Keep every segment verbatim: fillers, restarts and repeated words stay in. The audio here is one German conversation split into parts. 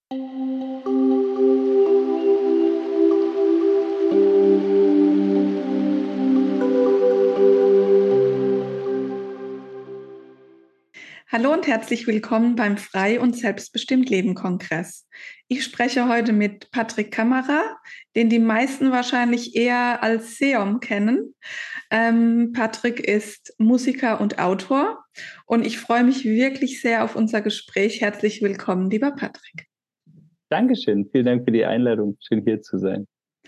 Hallo und herzlich willkommen beim Frei- und Selbstbestimmt-Leben-Kongress. Ich spreche heute mit Patrick Kammerer, den die meisten wahrscheinlich eher als Seom kennen. Ähm, Patrick ist Musiker und Autor und ich freue mich wirklich sehr auf unser Gespräch. Herzlich willkommen, lieber Patrick. Dankeschön, vielen Dank für die Einladung. Schön hier zu sein.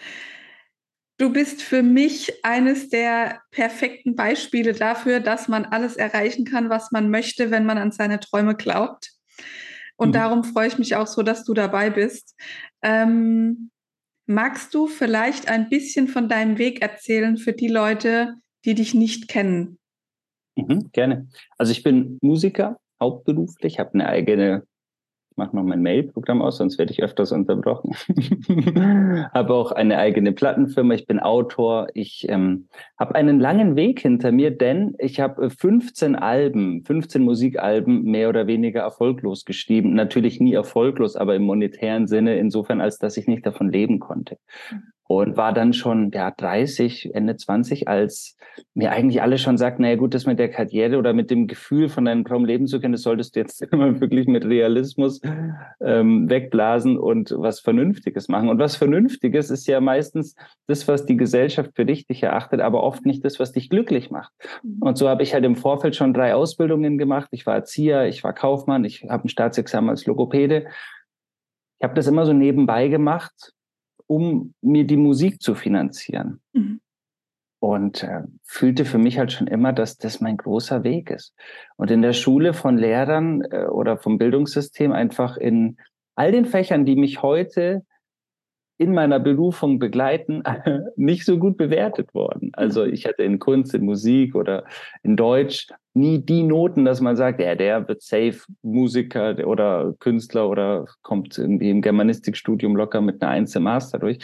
Du bist für mich eines der perfekten Beispiele dafür, dass man alles erreichen kann, was man möchte, wenn man an seine Träume glaubt. Und mhm. darum freue ich mich auch so, dass du dabei bist. Ähm, magst du vielleicht ein bisschen von deinem Weg erzählen für die Leute, die dich nicht kennen? Mhm, gerne. Also ich bin Musiker, hauptberuflich, habe eine eigene, ich mache noch mein Mail-Programm aus, sonst werde ich öfters unterbrochen. Habe auch eine eigene Plattenfirma, ich bin Autor, ich ähm, habe einen langen Weg hinter mir, denn ich habe fünfzehn Alben, fünfzehn Musikalben mehr oder weniger erfolglos geschrieben. Natürlich nie erfolglos, aber im monetären Sinne insofern, als dass ich nicht davon leben konnte. Und war dann schon ja dreißig, Ende zwanzig, als mir eigentlich alle schon sagten, naja gut, das mit der Karriere oder mit dem Gefühl von deinem Traum leben zu können, das solltest du jetzt immer wirklich mit Realismus ähm, wegblasen und was Vernünftiges machen. Und was Vernünftiges ist ja meistens das, was die Gesellschaft für richtig erachtet, aber oft nicht das, was dich glücklich macht. Und so habe ich halt im Vorfeld schon drei Ausbildungen gemacht. Ich war Erzieher, ich war Kaufmann, ich habe ein Staatsexamen als Logopäde. Ich habe das immer so nebenbei gemacht, um mir die Musik zu finanzieren. Mhm. Und äh, fühlte für mich halt schon immer, dass das mein großer Weg ist. Und in der Schule von Lehrern äh, oder vom Bildungssystem einfach in all den Fächern, die mich heute in meiner Berufung begleiten, nicht so gut bewertet worden. Also ich hatte in Kunst, in Musik oder in Deutsch nie die Noten, dass man sagt, ja, der wird safe Musiker oder Künstler oder kommt irgendwie im Germanistikstudium locker mit einer Eins im Master durch.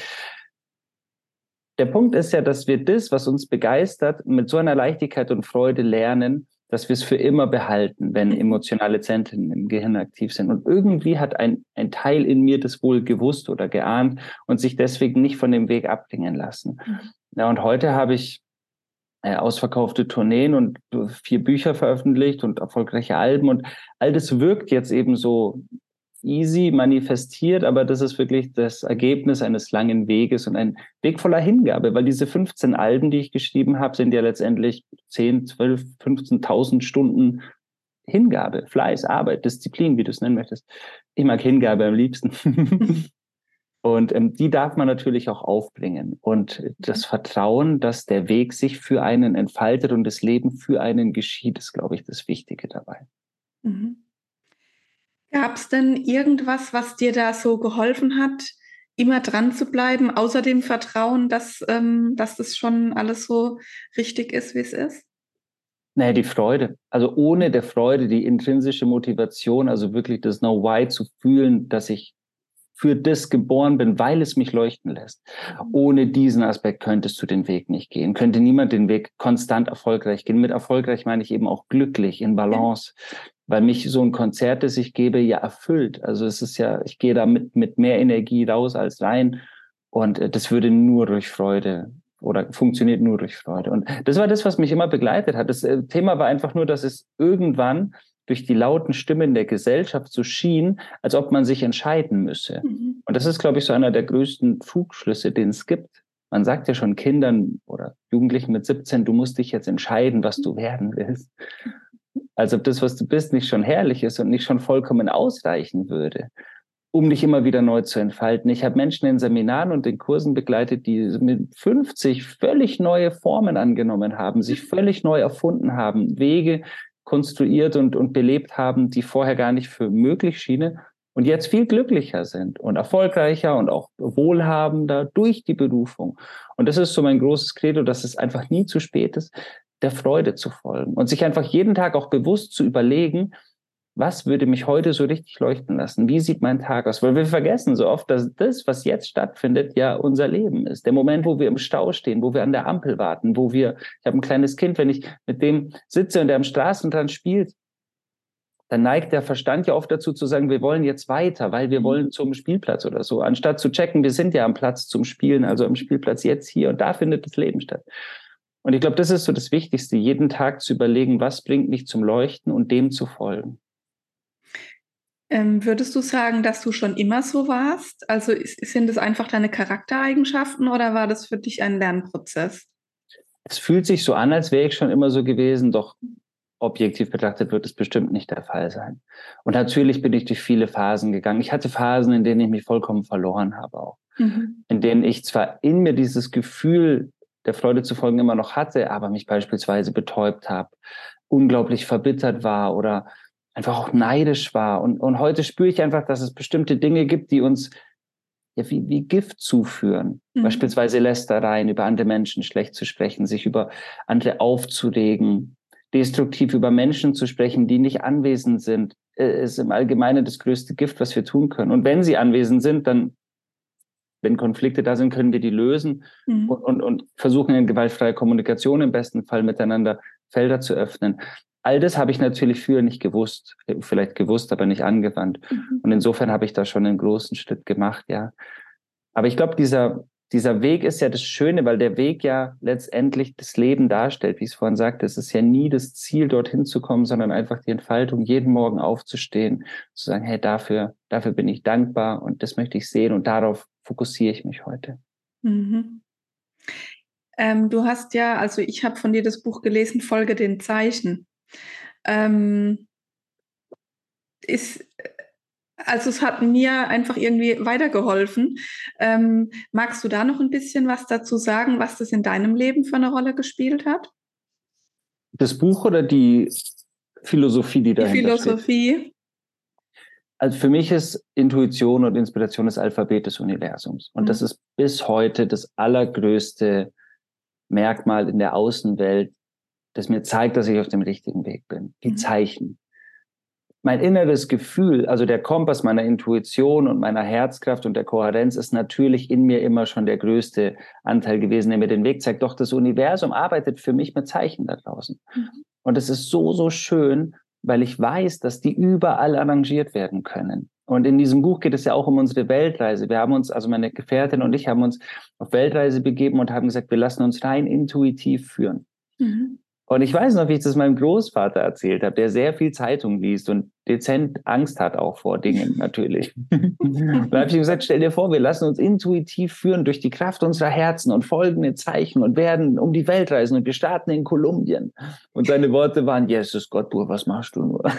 Der Punkt ist ja, dass wir das, was uns begeistert, mit so einer Leichtigkeit und Freude lernen, dass wir es für immer behalten, wenn emotionale Zentren im Gehirn aktiv sind. Und irgendwie hat ein, ein Teil in mir das wohl gewusst oder geahnt und sich deswegen nicht von dem Weg abbringen lassen. Mhm. Ja, und heute habe ich äh, ausverkaufte Tourneen und vier Bücher veröffentlicht und erfolgreiche Alben. Und all das wirkt jetzt eben so easy manifestiert, aber das ist wirklich das Ergebnis eines langen Weges und ein Weg voller Hingabe, weil diese fünfzehn Alben, die ich geschrieben habe, sind ja letztendlich zehn, zwölf, fünfzehntausend Stunden Hingabe, Fleiß, Arbeit, Disziplin, wie du es nennen möchtest. Ich mag Hingabe am liebsten. Und ähm, die darf man natürlich auch aufbringen. Und das Vertrauen, dass der Weg sich für einen entfaltet und das Leben für einen geschieht, ist, glaube ich, das Wichtige dabei. Mhm. Gab es denn irgendwas, was dir da so geholfen hat, immer dran zu bleiben, außer dem Vertrauen, dass, ähm, dass das schon alles so richtig ist, wie es ist? Naja, die Freude. Also ohne der Freude, die intrinsische Motivation, also wirklich das Know Why zu fühlen, dass ich für das geboren bin, weil es mich leuchten lässt. Ohne diesen Aspekt könntest du den Weg nicht gehen. Könnte niemand den Weg konstant erfolgreich gehen. Mit erfolgreich meine ich eben auch glücklich, in Balance. Weil mich so ein Konzert, das ich gebe, ja erfüllt. Also es ist ja, ich gehe da mit, mit mehr Energie raus als rein. Und das würde nur durch Freude oder funktioniert nur durch Freude. Und das war das, was mich immer begleitet hat. Das Thema war einfach nur, dass es irgendwann durch die lauten Stimmen der Gesellschaft so schien, als ob man sich entscheiden müsse. Mhm. Und das ist, glaube ich, so einer der größten Trugschlüsse, den es gibt. Man sagt ja schon Kindern oder Jugendlichen mit siebzehn, du musst dich jetzt entscheiden, was du werden willst. Als ob das, was du bist, nicht schon herrlich ist und nicht schon vollkommen ausreichen würde, um dich immer wieder neu zu entfalten. Ich habe Menschen in Seminaren und in Kursen begleitet, die mit fünfzig völlig neue Formen angenommen haben, sich völlig neu erfunden haben, Wege konstruiert und, und belebt haben, die vorher gar nicht für möglich schienen und jetzt viel glücklicher sind und erfolgreicher und auch wohlhabender durch die Berufung. Und das ist so mein großes Credo, dass es einfach nie zu spät ist, der Freude zu folgen und sich einfach jeden Tag auch bewusst zu überlegen, was würde mich heute so richtig leuchten lassen? Wie sieht mein Tag aus? Weil wir vergessen so oft, dass das, was jetzt stattfindet, ja unser Leben ist. Der Moment, wo wir im Stau stehen, wo wir an der Ampel warten, wo wir, ich habe ein kleines Kind, wenn ich mit dem sitze und der am Straßenrand spielt, dann neigt der Verstand ja oft dazu zu sagen, wir wollen jetzt weiter, weil wir wollen zum Spielplatz oder so, anstatt zu checken, wir sind ja am Platz zum Spielen, also am Spielplatz jetzt hier und da findet das Leben statt. Und ich glaube, das ist so das Wichtigste, jeden Tag zu überlegen, was bringt mich zum Leuchten und dem zu folgen. Ähm, würdest du sagen, dass du schon immer so warst? Also ist, sind es einfach deine Charaktereigenschaften oder war das für dich ein Lernprozess? Es fühlt sich so an, als wäre ich schon immer so gewesen, doch objektiv betrachtet wird es bestimmt nicht der Fall sein. Und natürlich bin ich durch viele Phasen gegangen. Ich hatte Phasen, in denen ich mich vollkommen verloren habe auch. Mhm. In denen ich zwar in mir dieses Gefühl der Freude zu folgen immer noch hatte, aber mich beispielsweise betäubt habe, unglaublich verbittert war oder einfach auch neidisch war. Und, und heute spüre ich einfach, dass es bestimmte Dinge gibt, die uns ja wie, wie Gift zuführen. Mhm. Beispielsweise Lästereien, über andere Menschen schlecht zu sprechen, sich über andere aufzuregen, destruktiv über Menschen zu sprechen, die nicht anwesend sind, ist im Allgemeinen das größte Gift, was wir tun können. Und wenn sie anwesend sind, dann, wenn Konflikte da sind, können wir die lösen mhm. und, und, und versuchen in gewaltfreier Kommunikation im besten Fall miteinander Felder zu öffnen. All das habe ich natürlich früher nicht gewusst, vielleicht gewusst, aber nicht angewandt. Mhm. Und insofern habe ich da schon einen großen Schritt gemacht, ja. Aber ich glaube, dieser, dieser Weg ist ja das Schöne, weil der Weg ja letztendlich das Leben darstellt. Wie ich es vorhin sagte, es ist ja nie das Ziel, dorthin zu kommen, sondern einfach die Entfaltung, jeden Morgen aufzustehen, zu sagen, hey, dafür, dafür bin ich dankbar und das möchte ich sehen und darauf fokussiere ich mich heute. Mhm. Ähm, du hast ja, also ich habe von dir das Buch gelesen, Folge den Zeichen. Ähm, ist, also es hat mir einfach irgendwie weitergeholfen. Ähm, magst du da noch ein bisschen was dazu sagen, was das in deinem Leben für eine Rolle gespielt hat? Das Buch oder die Philosophie, die dahinter steht? Die Philosophie. Also für mich ist Intuition und Inspiration das Alphabet des Universums. Und mhm. das ist bis heute das allergrößte Merkmal in der Außenwelt, das mir zeigt, dass ich auf dem richtigen Weg bin. Die mhm. Zeichen. Mein inneres Gefühl, also der Kompass meiner Intuition und meiner Herzkraft und der Kohärenz ist natürlich in mir immer schon der größte Anteil gewesen, der mir den Weg zeigt. Doch das Universum arbeitet für mich mit Zeichen da draußen. Mhm. Und es ist so, so schön, weil ich weiß, dass die überall arrangiert werden können. Und in diesem Buch geht es ja auch um unsere Weltreise. Wir haben uns, also meine Gefährtin und ich haben uns auf Weltreise begeben und haben gesagt, wir lassen uns rein intuitiv führen. Mhm. Und ich weiß noch, wie ich das meinem Großvater erzählt habe, der sehr viel Zeitung liest und dezent Angst hat auch vor Dingen natürlich. Da habe ich ihm gesagt, stell dir vor, wir lassen uns intuitiv führen durch die Kraft unserer Herzen und folgen den Zeichen und werden um die Welt reisen und wir starten in Kolumbien. Und seine Worte waren, Jesus Gott, Bur, was machst du nur?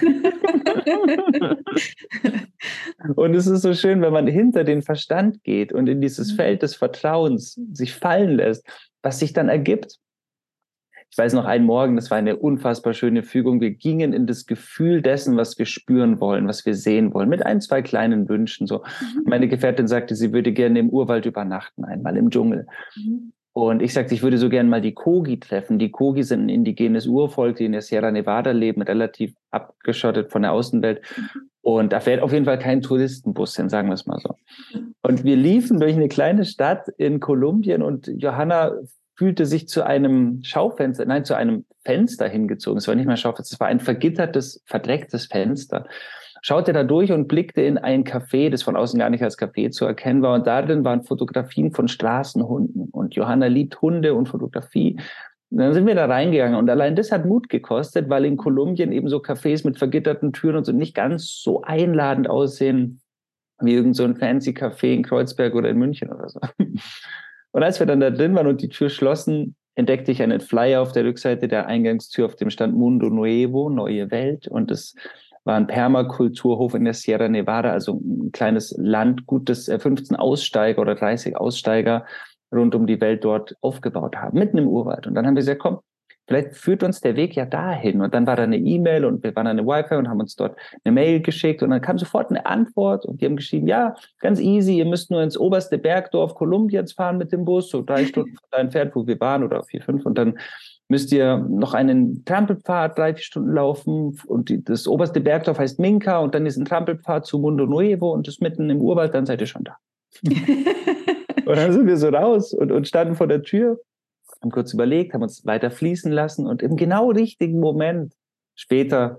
Und es ist so schön, wenn man hinter den Verstand geht und in dieses Feld des Vertrauens sich fallen lässt, was sich dann ergibt. Ich weiß noch einen Morgen, das war eine unfassbar schöne Fügung. Wir gingen in das Gefühl dessen, was wir spüren wollen, was wir sehen wollen, mit ein, zwei kleinen Wünschen. So. Mhm. Meine Gefährtin sagte, sie würde gerne im Urwald übernachten, einmal im Dschungel. Mhm. Und ich sagte, ich würde so gerne mal die Kogi treffen. Die Kogi sind ein indigenes Urvolk, die in der Sierra Nevada leben, relativ abgeschottet von der Außenwelt. Mhm. Und da fährt auf jeden Fall kein Touristenbus hin, sagen wir es mal so. Mhm. Und wir liefen durch eine kleine Stadt in Kolumbien und Johanna fühlte sich zu einem Schaufenster, nein, zu einem Fenster hingezogen. Es war nicht mehr Schaufenster, es war ein vergittertes, verdrecktes Fenster. Schaute da durch und blickte in ein Café, das von außen gar nicht als Café zu erkennen war. Und darin waren Fotografien von Straßenhunden. Und Johanna liebt Hunde und Fotografie. Und dann sind wir da reingegangen. Und allein das hat Mut gekostet, weil in Kolumbien eben so Cafés mit vergitterten Türen und so nicht ganz so einladend aussehen wie irgend so ein fancy Café in Kreuzberg oder in München oder so. Und als wir dann da drin waren und die Tür schlossen, entdeckte ich einen Flyer auf der Rückseite der Eingangstür, auf dem stand Mundo Nuevo, neue Welt. Und es war ein Permakulturhof in der Sierra Nevada, also ein kleines Landgut, das fünfzehn Aussteiger oder dreißig Aussteiger rund um die Welt dort aufgebaut haben, mitten im Urwald. Und dann haben wir gesagt, komm, vielleicht führt uns der Weg ja dahin. Und dann war da eine E-Mail und wir waren an eine Wi-Fi und haben uns dort eine Mail geschickt. Und dann kam sofort eine Antwort und die haben geschrieben, ja, ganz easy, ihr müsst nur ins oberste Bergdorf Kolumbiens fahren mit dem Bus, so drei Stunden von da entfernt, wo wir waren, oder vier, fünf. Und dann müsst ihr noch einen Trampelpfad, drei, vier Stunden laufen. Und die, das oberste Bergdorf heißt Minca und dann ist ein Trampelpfad zu Mundo Nuevo und das mitten im Urwald, dann seid ihr schon da. Und dann sind wir so raus und, und standen vor der Tür, haben kurz überlegt, haben uns weiter fließen lassen und im genau richtigen Moment, später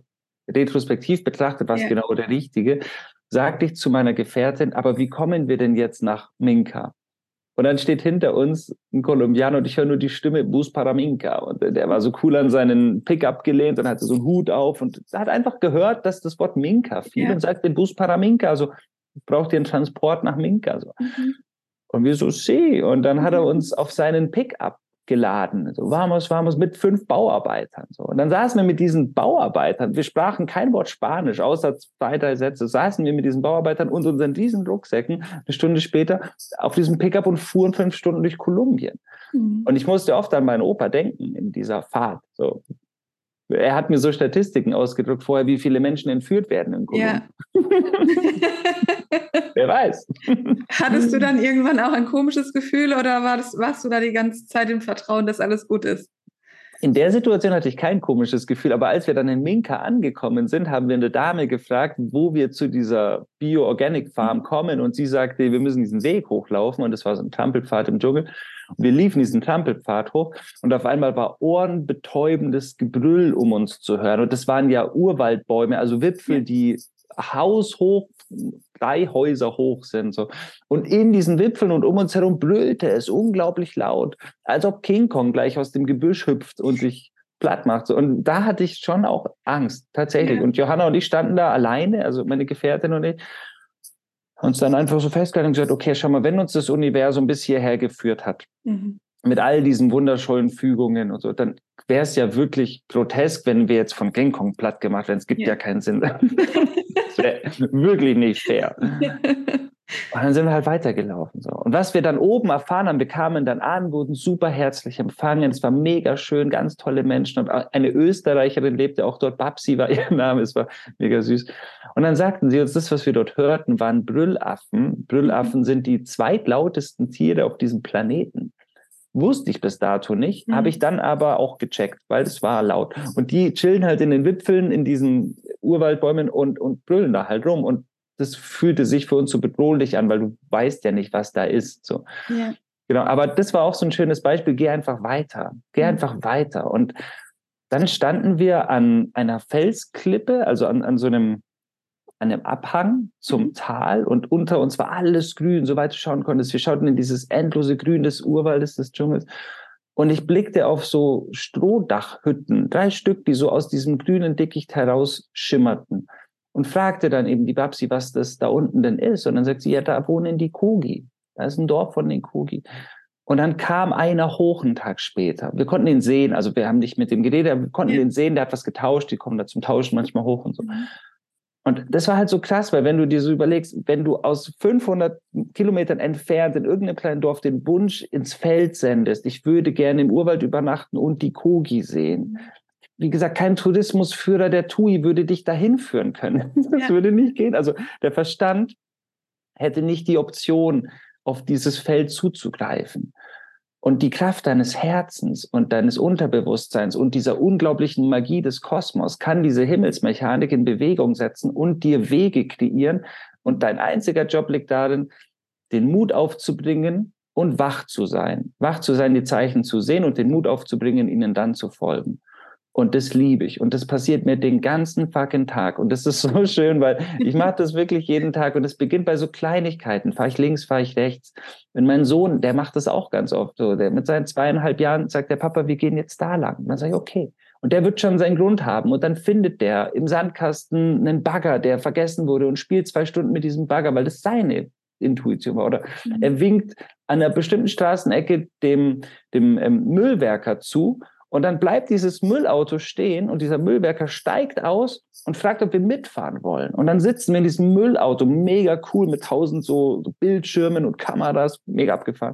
retrospektiv betrachtet war es ja. genau der Richtige, sagte ich zu meiner Gefährtin, aber wie kommen wir denn jetzt nach Minca? Und dann steht hinter uns ein Kolumbianer und ich höre nur die Stimme Bus para Minca. Und der war so cool an seinen Pickup gelehnt und hatte so einen Hut auf und hat einfach gehört, dass das Wort Minca fiel ja. und sagte Bus para Minca. Also braucht ihr einen Transport nach Minca? So. Mhm. Und wir so, sí. Und dann hat er uns auf seinen Pickup geladen. So, vamos, vamos, mit fünf Bauarbeitern. So. Und dann saßen wir mit diesen Bauarbeitern. Wir sprachen kein Wort Spanisch, außer zwei, drei Sätze. Saßen wir mit diesen Bauarbeitern und unseren riesen Rucksäcken eine Stunde später auf diesem Pickup und fuhren fünf Stunden durch Kolumbien. Mhm. Und ich musste oft an meinen Opa denken in dieser Fahrt. So. Er hat mir so Statistiken ausgedrückt vorher, wie viele Menschen entführt werden in Kolumbien. Ja. Wer weiß. Hattest du dann irgendwann auch ein komisches Gefühl oder war das, warst du da die ganze Zeit im Vertrauen, dass alles gut ist? In der Situation hatte ich kein komisches Gefühl, aber als wir dann in Minca angekommen sind, haben wir eine Dame gefragt, wo wir zu dieser Bio-Organic-Farm kommen und sie sagte, wir müssen diesen Weg hochlaufen und es war so ein Trampelpfad im Dschungel. Und wir liefen diesen Trampelpfad hoch und auf einmal war ohrenbetäubendes Gebrüll um uns zu hören und das waren ja Urwaldbäume, also Wipfel, die haushoch, drei Häuser hoch sind. So. Und in diesen Wipfeln und um uns herum brüllte es unglaublich laut, als ob King Kong gleich aus dem Gebüsch hüpft und sich platt macht. So. Und da hatte ich schon auch Angst, tatsächlich. Ja. Und Johanna und ich standen da alleine, also meine Gefährtin und ich, uns dann einfach so festgehalten und gesagt, okay, schau mal, wenn uns das Universum bis hierher geführt hat, mhm. mit all diesen wunderschönen Fügungen und so, dann wäre es ja wirklich grotesk, wenn wir jetzt von King Kong platt gemacht werden. Es gibt ja, ja keinen Sinn. Das wäre wirklich nicht fair. Und dann sind wir halt weitergelaufen. So. Und was wir dann oben erfahren haben, wir kamen dann an, wurden super herzlich empfangen. Es war mega schön, ganz tolle Menschen. Und eine Österreicherin lebte auch dort. Babsi war ihr Name, es war mega süß. Und dann sagten sie uns, das, was wir dort hörten, waren Brüllaffen. Brüllaffen sind die zweitlautesten Tiere auf diesem Planeten. Wusste ich bis dato nicht, mhm. habe ich dann aber auch gecheckt, weil es war laut. Und die chillen halt in den Wipfeln, in diesen Urwaldbäumen und, und brüllen da halt rum. Und das fühlte sich für uns so bedrohlich an, weil du weißt ja nicht, was da ist. So. Ja. Genau, aber das war auch so ein schönes Beispiel. Geh einfach weiter. Geh mhm. einfach weiter. Und dann standen wir an einer Felsklippe, also an, an so einem an einem Abhang zum Tal und unter uns war alles grün, soweit du schauen konntest. Wir schauten in dieses endlose Grün des Urwaldes, des Dschungels und ich blickte auf so Strohdachhütten, drei Stück, die so aus diesem grünen Dickicht heraus schimmerten und fragte dann eben die Babsi, was das da unten denn ist und dann sagt sie, ja, da wohnen die Kogi, da ist ein Dorf von den Kogi. Und dann kam einer hoch einen Tag später. Wir konnten ihn sehen, also wir haben nicht mit dem geredet, aber wir konnten ja. ihn sehen, der hat was getauscht, die kommen da zum Tauschen manchmal hoch und so. Mhm. Und das war halt so krass, weil wenn du dir so überlegst, wenn du aus fünfhundert Kilometern entfernt in irgendeinem kleinen Dorf den Wunsch ins Feld sendest, ich würde gerne im Urwald übernachten und die Kogi sehen. Wie gesagt, kein Tourismusführer der T U I würde dich dahin führen können. Das ja. würde nicht gehen. Also der Verstand hätte nicht die Option, auf dieses Feld zuzugreifen. Und die Kraft deines Herzens und deines Unterbewusstseins und dieser unglaublichen Magie des Kosmos kann diese Himmelsmechanik in Bewegung setzen und dir Wege kreieren. Und dein einziger Job liegt darin, den Mut aufzubringen und wach zu sein. Wach zu sein, die Zeichen zu sehen und den Mut aufzubringen, ihnen dann zu folgen. Und das liebe ich. Und das passiert mir den ganzen fucking Tag. Und das ist so schön, weil ich mache das wirklich jeden Tag. Und es beginnt bei so Kleinigkeiten. Fahre ich links, fahre ich rechts. Und mein Sohn, der macht das auch ganz oft so. Der mit seinen zweieinhalb Jahren sagt der Papa, wir gehen jetzt da lang. Und dann sage ich, okay. Und der wird schon seinen Grund haben. Und dann findet der im Sandkasten einen Bagger, der vergessen wurde und spielt zwei Stunden mit diesem Bagger, weil das seine Intuition war. Oder mhm. er winkt an einer bestimmten Straßenecke dem, dem ähm, Müllwerker zu. Und dann bleibt dieses Müllauto stehen und dieser Müllwerker steigt aus und fragt, ob wir mitfahren wollen. Und dann sitzen wir in diesem Müllauto, mega cool, mit tausend so Bildschirmen und Kameras, mega abgefahren.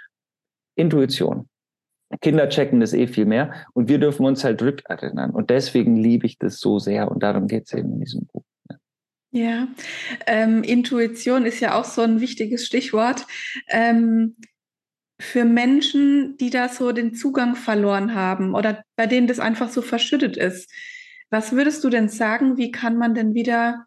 Intuition. Kinder checken das eh viel mehr und wir dürfen uns halt rückerinnern. Und deswegen liebe ich das so sehr und darum geht es eben in diesem Buch. Ja, ähm, Intuition ist ja auch so ein wichtiges Stichwort. Ähm, Für Menschen, die da so den Zugang verloren haben oder bei denen das einfach so verschüttet ist, was würdest du denn sagen, wie kann man denn wieder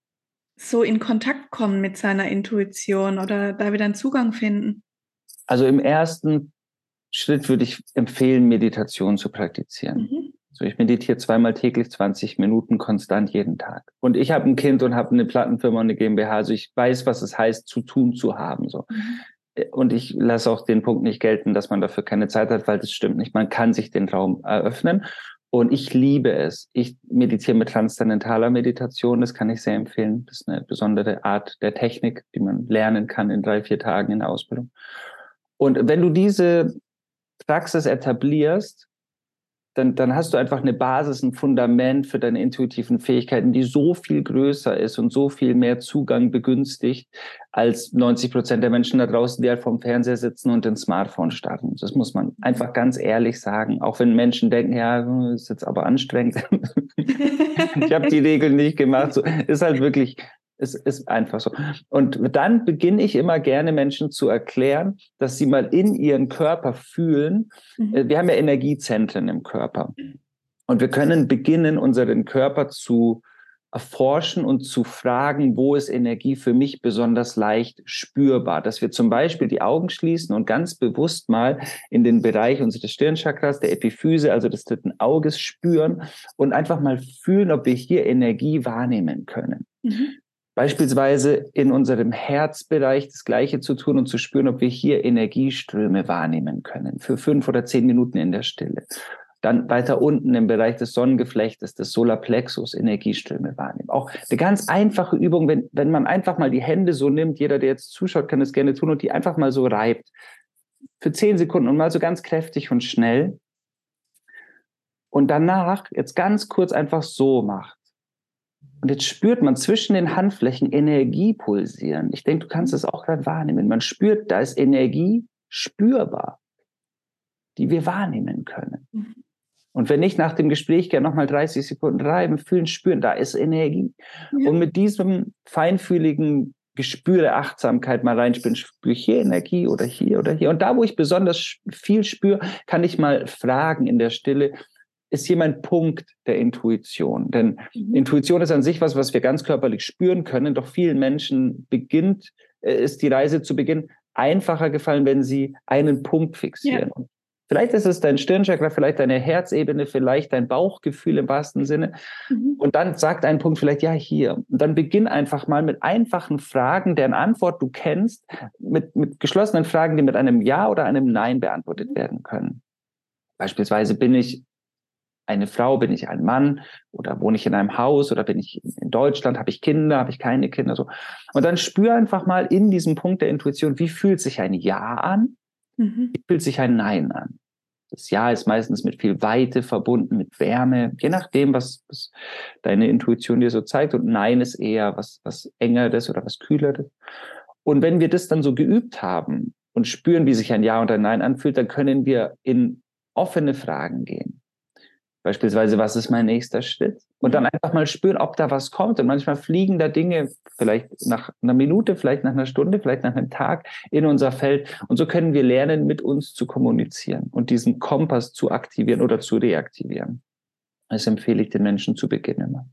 so in Kontakt kommen mit seiner Intuition oder da wieder einen Zugang finden? Also im ersten Schritt würde ich empfehlen, Meditation zu praktizieren. Mhm. So, ich meditiere zweimal täglich zwanzig Minuten konstant jeden Tag. Und ich habe ein Kind und habe eine Plattenfirma und eine GmbH. Also ich weiß, was es heißt, zu tun zu haben. So. Mhm. Und ich lasse auch den Punkt nicht gelten, dass man dafür keine Zeit hat, weil das stimmt nicht. Man kann sich den Raum eröffnen. Und ich liebe es. Ich meditiere mit transzendentaler Meditation. Das kann ich sehr empfehlen. Das ist eine besondere Art der Technik, die man lernen kann in drei, vier Tagen in der Ausbildung. Und wenn du diese Praxis etablierst, Dann, dann hast du einfach eine Basis, ein Fundament für deine intuitiven Fähigkeiten, die so viel größer ist und so viel mehr Zugang begünstigt als neunzig Prozent der Menschen da draußen, die halt vorm Fernseher sitzen und den Smartphone starten. Das muss man einfach ganz ehrlich sagen. Auch wenn Menschen denken, ja, das ist jetzt aber anstrengend. Ich habe die Regeln nicht gemacht. So, ist halt wirklich... Es ist einfach so. Und dann beginne ich immer gerne Menschen zu erklären, dass sie mal in ihren Körper fühlen. Mhm. Wir haben ja Energiezentren im Körper. Und wir können beginnen, unseren Körper zu erforschen und zu fragen, wo ist Energie für mich besonders leicht spürbar. Dass wir zum Beispiel die Augen schließen und ganz bewusst mal in den Bereich unseres Stirnchakras, der Epiphyse, also des dritten Auges, spüren und einfach mal fühlen, ob wir hier Energie wahrnehmen können. Mhm. Beispielsweise in unserem Herzbereich das Gleiche zu tun und zu spüren, ob wir hier Energieströme wahrnehmen können für fünf oder zehn Minuten in der Stille. Dann weiter unten im Bereich des Sonnengeflechtes, des Solarplexus, Energieströme wahrnehmen. Auch eine ganz einfache Übung, wenn, wenn man einfach mal die Hände so nimmt, jeder, der jetzt zuschaut, kann das gerne tun und die einfach mal so reibt. Für zehn Sekunden und mal so ganz kräftig und schnell. Und danach jetzt ganz kurz einfach so macht. Und jetzt spürt man zwischen den Handflächen Energie pulsieren. Ich denke, du kannst es auch gerade wahrnehmen. Man spürt, da ist Energie spürbar, die wir wahrnehmen können. Mhm. Und wenn nicht, nach dem Gespräch gerne nochmal dreißig Sekunden reiben, fühlen, spüren, da ist Energie. Ja. Und mit diesem feinfühligen Gespür der Achtsamkeit mal reinspüren, spüre ich hier Energie oder hier oder hier. Und da, wo ich besonders viel spüre, kann ich mal fragen in der Stille, ist hier mein Punkt der Intuition. Denn mhm. Intuition ist an sich was, was wir ganz körperlich spüren können. Doch vielen Menschen beginnt, äh, ist die Reise zu Beginn einfacher gefallen, wenn sie einen Punkt fixieren. Ja. Vielleicht ist es dein Stirnchakra, vielleicht deine Herzebene, vielleicht dein Bauchgefühl im wahrsten Sinne. Mhm. Und dann sagt ein Punkt vielleicht, ja, hier. Und dann beginn einfach mal mit einfachen Fragen, deren Antwort du kennst, mit, mit geschlossenen Fragen, die mit einem Ja oder einem Nein beantwortet werden können. Beispielsweise bin ich eine Frau, bin ich ein Mann oder wohne ich in einem Haus oder bin ich in Deutschland, habe ich Kinder, habe ich keine Kinder, so. Und dann spür einfach mal in diesem Punkt der Intuition, wie fühlt sich ein Ja an, mhm. wie fühlt sich ein Nein an. Das Ja ist meistens mit viel Weite verbunden, mit Wärme, je nachdem, was, was deine Intuition dir so zeigt. Und Nein ist eher was, was Engeres oder was Kühleres. Und wenn wir das dann so geübt haben und spüren, wie sich ein Ja und ein Nein anfühlt, dann können wir in offene Fragen gehen. Beispielsweise, was ist mein nächster Schritt? Und dann einfach mal spüren, ob da was kommt. Und manchmal fliegen da Dinge vielleicht nach einer Minute, vielleicht nach einer Stunde, vielleicht nach einem Tag in unser Feld. Und so können wir lernen, mit uns zu kommunizieren und diesen Kompass zu aktivieren oder zu reaktivieren. Das empfehle ich den Menschen zu Beginn immer.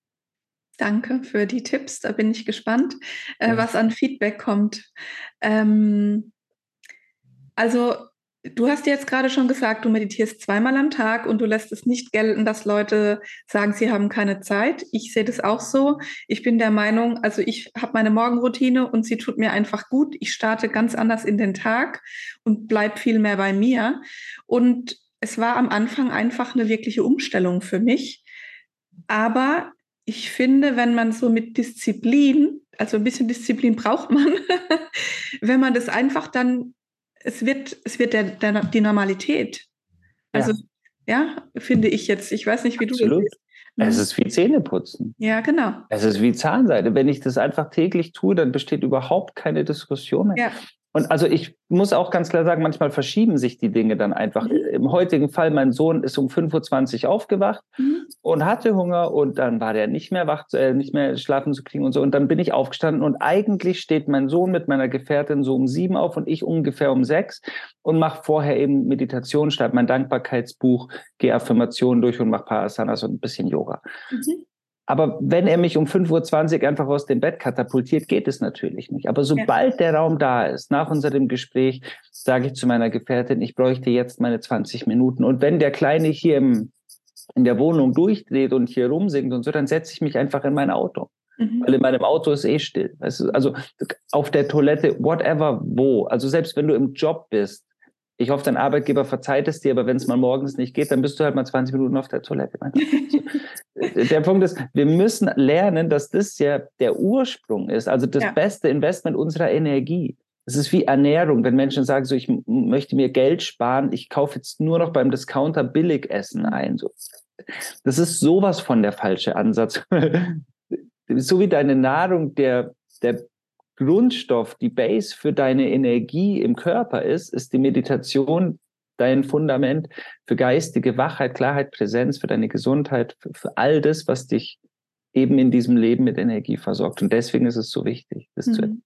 Danke für die Tipps. Da bin ich gespannt, äh, was an Feedback kommt. Ähm, also Du hast jetzt gerade schon gesagt, du meditierst zweimal am Tag und du lässt es nicht gelten, dass Leute sagen, sie haben keine Zeit. Ich sehe das auch so. Ich bin der Meinung, also ich habe meine Morgenroutine und sie tut mir einfach gut. Ich starte ganz anders in den Tag und bleib viel mehr bei mir. Und es war am Anfang einfach eine wirkliche Umstellung für mich. Aber ich finde, wenn man so mit Disziplin, also ein bisschen Disziplin braucht man, wenn man das einfach dann Es wird, es wird der, der, die Normalität. Also, ja. ja, finde ich jetzt. Ich weiß nicht, wie Absolut. du das siehst. Es ist wie Zähneputzen. Ja, genau. Es ist wie Zahnseide. Wenn ich das einfach täglich tue, dann besteht überhaupt keine Diskussion mehr. Ja. Und also ich muss auch ganz klar sagen, manchmal verschieben sich die Dinge dann einfach. Mhm. Im heutigen Fall, mein Sohn ist um fünf Uhr zwanzig aufgewacht mhm. und hatte Hunger und dann war der nicht mehr wach, äh, nicht mehr schlafen zu kriegen und so. Und dann bin ich aufgestanden und eigentlich steht mein Sohn mit meiner Gefährtin so um sieben auf und ich ungefähr um sechs und mache vorher eben Meditation, schreibe mein Dankbarkeitsbuch, gehe Affirmationen durch und mache ein paar Asanas und ein bisschen Yoga. Mhm. Aber wenn er mich um fünf Uhr zwanzig einfach aus dem Bett katapultiert, geht es natürlich nicht. Aber sobald ja. der Raum da ist, nach unserem Gespräch, sage ich zu meiner Gefährtin, ich bräuchte jetzt meine zwanzig Minuten. Und wenn der Kleine hier im in der Wohnung durchdreht und hier rumsingt und so, dann setze ich mich einfach in mein Auto. Mhm. Weil in meinem Auto ist eh still. Weißt du? Also auf der Toilette, whatever, wo. Also selbst wenn du im Job bist, ich hoffe, dein Arbeitgeber verzeiht es dir, aber wenn es mal morgens nicht geht, dann bist du halt mal zwanzig Minuten auf der Toilette. Der Punkt ist, wir müssen lernen, dass das ja der Ursprung ist, also das ja. beste Investment unserer Energie. Es ist wie Ernährung, wenn Menschen sagen, so, ich m- möchte mir Geld sparen, ich kaufe jetzt nur noch beim Discounter Billigessen ein. So. Das ist sowas von der falsche Ansatz. So wie deine Nahrung der, der Grundstoff, die Base für deine Energie im Körper ist, ist die Meditation dein Fundament für geistige Wachheit, Klarheit, Präsenz, für deine Gesundheit, für, für all das, was dich eben in diesem Leben mit Energie versorgt. Und deswegen ist es so wichtig, das mhm. zu erkennen.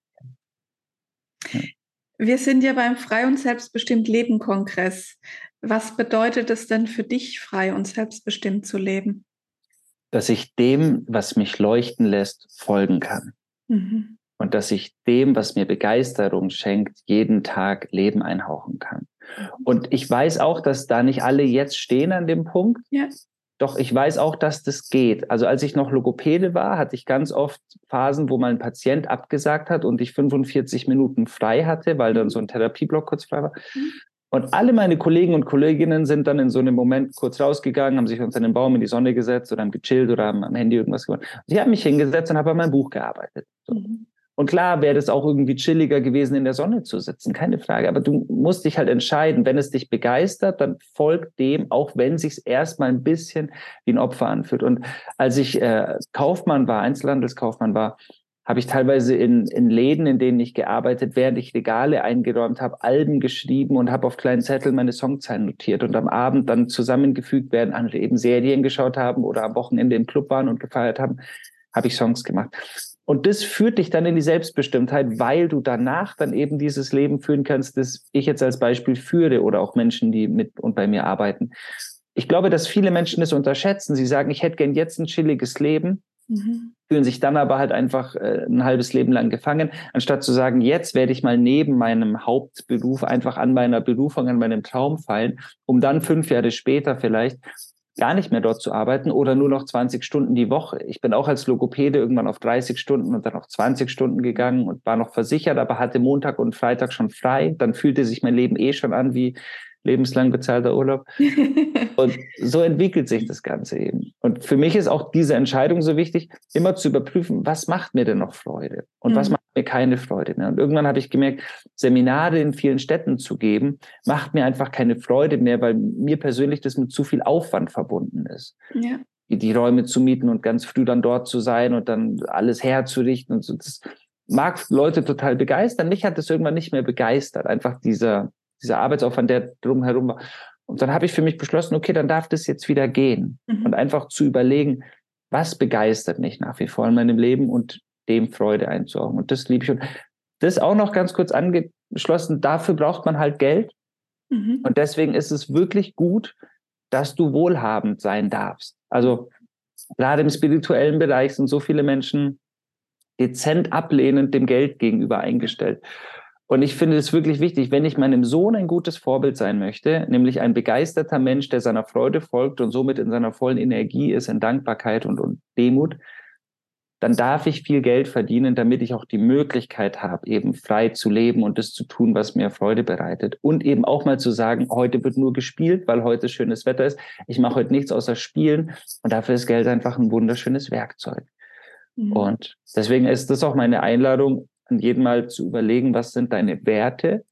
Ja. Wir sind ja beim Frei und Selbstbestimmt Leben Kongress. Was bedeutet es denn für dich, frei und selbstbestimmt zu leben? Dass ich dem, was mich leuchten lässt, folgen kann. Mhm. Und dass ich dem, was mir Begeisterung schenkt, jeden Tag Leben einhauchen kann. Und ich weiß auch, dass da nicht alle jetzt stehen an dem Punkt. Ja. Doch ich weiß auch, dass das geht. Also als ich noch Logopäde war, hatte ich ganz oft Phasen, wo mal ein Patient abgesagt hat und ich fünfundvierzig Minuten frei hatte, weil dann so ein Therapieblock kurz frei war. Mhm. Und alle meine Kollegen und Kolleginnen sind dann in so einem Moment kurz rausgegangen, haben sich unter einen Baum in die Sonne gesetzt oder haben gechillt oder haben am Handy irgendwas gemacht. Ich habe mich hingesetzt und habe an meinem Buch gearbeitet. So. Mhm. Und klar wäre das auch irgendwie chilliger gewesen, in der Sonne zu sitzen, keine Frage. Aber du musst dich halt entscheiden, wenn es dich begeistert, dann folgt dem, auch wenn es sich erstmal ein bisschen wie ein Opfer anfühlt. Und als ich äh, Kaufmann war, Einzelhandelskaufmann war, habe ich teilweise in, in Läden, in denen ich gearbeitet, während ich Regale eingeräumt habe, Alben geschrieben und habe auf kleinen Zetteln meine Songzeilen notiert und am Abend dann zusammengefügt, während andere eben Serien geschaut haben oder am Wochenende im Club waren und gefeiert haben, habe ich Songs gemacht. Und das führt dich dann in die Selbstbestimmtheit, weil du danach dann eben dieses Leben führen kannst, das ich jetzt als Beispiel führe oder auch Menschen, die mit und bei mir arbeiten. Ich glaube, dass viele Menschen das unterschätzen. Sie sagen, ich hätte gern jetzt ein chilliges Leben, mhm. fühlen sich dann aber halt einfach äh, ein halbes Leben lang gefangen, anstatt zu sagen, jetzt werde ich mal neben meinem Hauptberuf einfach an meiner Berufung, an meinem Traum fallen, um dann fünf Jahre später vielleicht gar nicht mehr dort zu arbeiten oder nur noch zwanzig Stunden die Woche. Ich bin auch als Logopäde irgendwann auf dreißig Stunden und dann auf zwanzig Stunden gegangen und war noch versichert, aber hatte Montag und Freitag schon frei. Dann fühlte sich mein Leben eh schon an wie lebenslang bezahlter Urlaub. Und so entwickelt sich das Ganze eben. Und für mich ist auch diese Entscheidung so wichtig, immer zu überprüfen, was macht mir denn noch Freude und mhm. was macht mir keine Freude mehr. Und irgendwann habe ich gemerkt, Seminare in vielen Städten zu geben, macht mir einfach keine Freude mehr, weil mir persönlich das mit zu viel Aufwand verbunden ist. Ja. Die, die Räume zu mieten und ganz früh dann dort zu sein und dann alles herzurichten und so. Das mag Leute total begeistern. Mich hat das irgendwann nicht mehr begeistert. Einfach dieser, dieser Arbeitsaufwand, der drumherum war. Und dann habe ich für mich beschlossen, okay, dann darf das jetzt wieder gehen. Mhm. Und einfach zu überlegen, was begeistert mich nach wie vor in meinem Leben und dem Freude einzuhauchen. Und das liebe ich. Und das auch noch ganz kurz angeschlossen, dafür braucht man halt Geld. Mhm. Und deswegen ist es wirklich gut, dass du wohlhabend sein darfst. Also gerade im spirituellen Bereich sind so viele Menschen dezent ablehnend dem Geld gegenüber eingestellt. Und ich finde es wirklich wichtig, wenn ich meinem Sohn ein gutes Vorbild sein möchte, nämlich ein begeisterter Mensch, der seiner Freude folgt und somit in seiner vollen Energie ist, in Dankbarkeit und, und Demut, dann darf ich viel Geld verdienen, damit ich auch die Möglichkeit habe, eben frei zu leben und das zu tun, was mir Freude bereitet. Und eben auch mal zu sagen, heute wird nur gespielt, weil heute schönes Wetter ist. Ich mache heute nichts außer spielen und dafür ist Geld einfach ein wunderschönes Werkzeug. Mhm. Und deswegen ist das auch meine Einladung, an jeden Mal zu überlegen, was sind deine Werte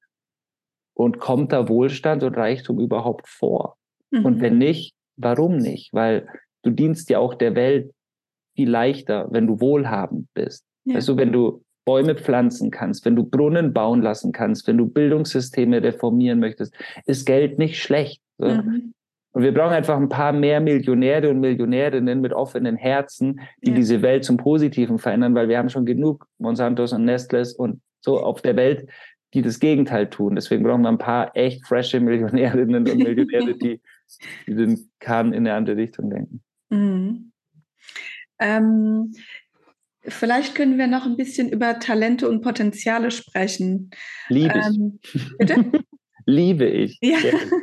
und kommt da Wohlstand und Reichtum überhaupt vor? Mhm. Und wenn nicht, warum nicht? Weil du dienst ja auch der Welt viel leichter, wenn du wohlhabend bist. Ja. Also wenn du Bäume pflanzen kannst, wenn du Brunnen bauen lassen kannst, wenn du Bildungssysteme reformieren möchtest, ist Geld nicht schlecht. So. Mhm. Und wir brauchen einfach ein paar mehr Millionäre und Millionärinnen mit offenen Herzen, die ja. diese Welt zum Positiven verändern, weil wir haben schon genug Monsantos und Nestles und so auf der Welt, die das Gegenteil tun. Deswegen brauchen wir ein paar echt frische Millionärinnen und Millionäre, die, die den Kahn in eine andere Richtung denken. Mhm. Ähm, vielleicht können wir noch ein bisschen über Talente und Potenziale sprechen. Liebe ich. Ähm, bitte? Liebe ich. Ja.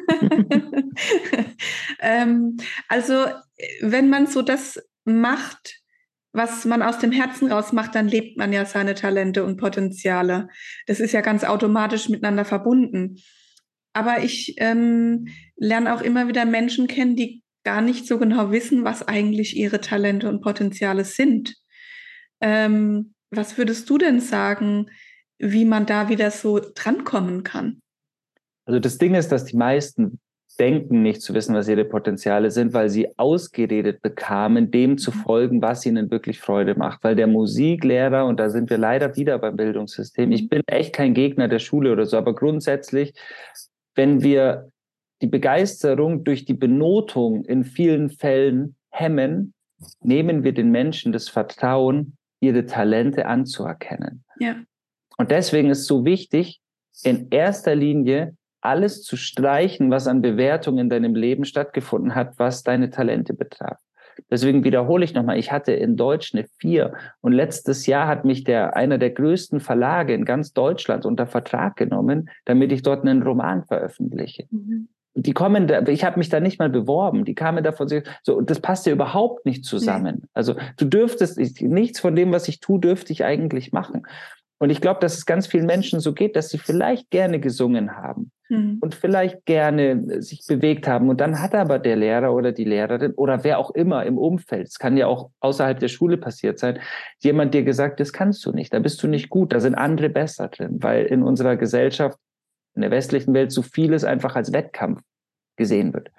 ähm, also, wenn man so das macht, was man aus dem Herzen raus macht, dann lebt man ja seine Talente und Potenziale. Das ist ja ganz automatisch miteinander verbunden. Aber ich ähm, lerne auch immer wieder Menschen kennen, die gar nicht so genau wissen, was eigentlich ihre Talente und Potenziale sind. Ähm, was würdest du denn sagen, wie man da wieder so drankommen kann? Also das Ding ist, dass die meisten denken nicht zu wissen, was ihre Potenziale sind, weil sie ausgeredet bekamen, dem zu folgen, was ihnen wirklich Freude macht. Weil der Musiklehrer, und da sind wir leider wieder beim Bildungssystem, ich bin echt kein Gegner der Schule oder so, aber grundsätzlich, wenn wir die Begeisterung durch die Benotung in vielen Fällen hemmen, nehmen wir den Menschen das Vertrauen, ihre Talente anzuerkennen. Ja. Und deswegen ist es so wichtig, in erster Linie alles zu streichen, was an Bewertung in deinem Leben stattgefunden hat, was deine Talente betraf. Deswegen wiederhole ich nochmal, ich hatte in Deutsch eine vier und letztes Jahr hat mich der, einer der größten Verlage in ganz Deutschland unter Vertrag genommen, damit ich dort einen Roman veröffentliche. Mhm. Die kommen, da, ich habe mich da nicht mal beworben, die kamen davon, so, das passt ja überhaupt nicht zusammen. Nee. Also du dürftest, nichts von dem, was ich tue, dürfte ich eigentlich machen. Und ich glaube, dass es ganz vielen Menschen so geht, dass sie vielleicht gerne gesungen haben mhm. und vielleicht gerne sich bewegt haben. Und dann hat aber der Lehrer oder die Lehrerin oder wer auch immer im Umfeld, es kann ja auch außerhalb der Schule passiert sein, jemand dir gesagt, das kannst du nicht, da bist du nicht gut, da sind andere besser drin. Weil in unserer Gesellschaft, in der westlichen Welt, so vieles einfach als Wettkampf gesehen wird.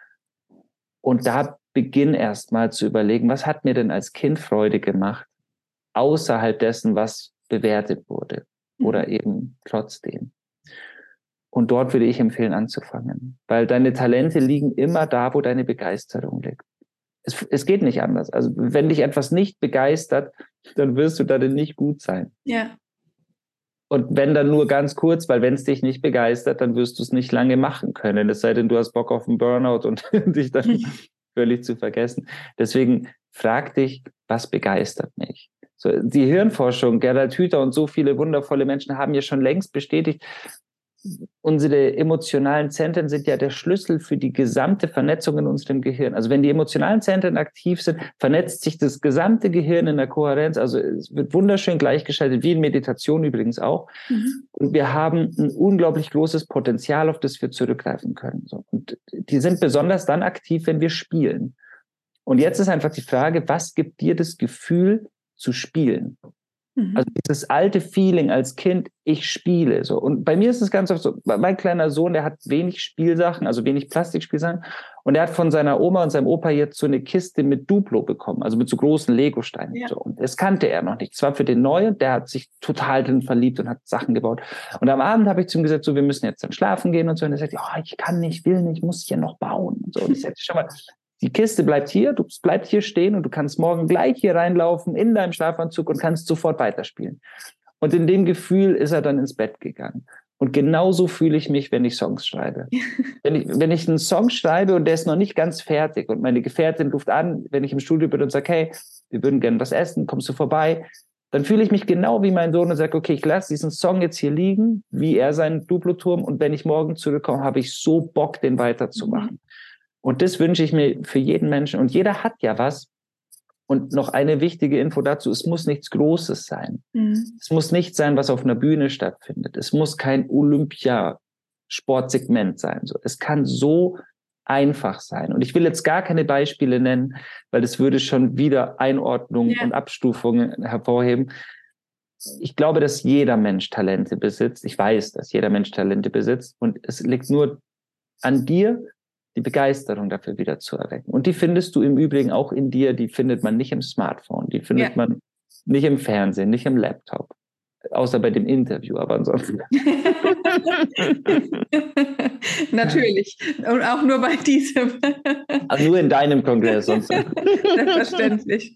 Und da beginn erst mal zu überlegen, was hat mir denn als Kind Freude gemacht, außerhalb dessen, was bewertet wurde oder eben trotzdem. Und dort würde ich empfehlen, anzufangen, weil deine Talente liegen immer da, wo deine Begeisterung liegt. Es, es geht nicht anders. Also wenn dich etwas nicht begeistert, dann wirst du darin nicht gut sein. Ja. Und wenn dann nur ganz kurz, weil wenn es dich nicht begeistert, dann wirst du es nicht lange machen können. Es sei denn, du hast Bock auf einen Burnout und dich dann völlig zu vergessen. Deswegen frag dich, was begeistert mich? So, die Hirnforschung, Gerald Hüther und so viele wundervolle Menschen haben ja schon längst bestätigt, unsere emotionalen Zentren sind ja der Schlüssel für die gesamte Vernetzung in unserem Gehirn. Also wenn die emotionalen Zentren aktiv sind, vernetzt sich das gesamte Gehirn in der Kohärenz. Also es wird wunderschön gleichgeschaltet, wie in Meditation übrigens auch. Mhm. Und wir haben ein unglaublich großes Potenzial, auf das wir zurückgreifen können. So. Und die sind besonders dann aktiv, wenn wir spielen. Und jetzt ist einfach die Frage, was gibt dir das Gefühl, zu spielen? Mhm. Also dieses alte Feeling als Kind, ich spiele. So. Und bei mir ist es ganz oft so, mein kleiner Sohn, der hat wenig Spielsachen, also wenig Plastikspielsachen. Und er hat von seiner Oma und seinem Opa jetzt so eine Kiste mit Duplo bekommen, also mit so großen Lego-Steinen. Ja. So. Und das kannte er noch nicht. Es war für den Neuen, der hat sich total drin verliebt und hat Sachen gebaut. Und am Abend habe ich zu ihm gesagt, so, wir müssen jetzt dann schlafen gehen und so. Und er sagt, ja, ich kann nicht, will nicht, ich muss hier noch bauen. Und so. Und ich sagte schon mal, die Kiste bleibt hier, du bleibst hier stehen und du kannst morgen gleich hier reinlaufen in deinem Schlafanzug und kannst sofort weiterspielen. Und in dem Gefühl ist er dann ins Bett gegangen. Und genauso fühle ich mich, wenn ich Songs schreibe. wenn, ich, wenn ich einen Song schreibe und der ist noch nicht ganz fertig und meine Gefährtin ruft an, wenn ich im Studio bin und sage, hey, wir würden gerne was essen, kommst du vorbei? Dann fühle ich mich genau wie mein Sohn und sage, okay, ich lasse diesen Song jetzt hier liegen, wie er seinen Duplo-Turm, und wenn ich morgen zurückkomme, habe ich so Bock, den weiterzumachen. Mhm. Und das wünsche ich mir für jeden Menschen. Und jeder hat ja was. Und noch eine wichtige Info dazu, es muss nichts Großes sein. Mhm. Es muss nicht sein, was auf einer Bühne stattfindet. Es muss kein Olympiasportsegment sein. Es kann so einfach sein. Und ich will jetzt gar keine Beispiele nennen, weil das würde schon wieder Einordnung ja. und Abstufungen hervorheben. Ich glaube, dass jeder Mensch Talente besitzt. Ich weiß, dass jeder Mensch Talente besitzt. Und es liegt nur an dir, die Begeisterung dafür wieder zu erwecken. Und die findest du im Übrigen auch in dir, die findet man nicht im Smartphone, die findet ja. man nicht im Fernsehen, nicht im Laptop, außer bei dem Interview, aber ansonsten. Natürlich. Und auch nur bei diesem. Also nur in deinem Kongress. Sonst. Selbstverständlich.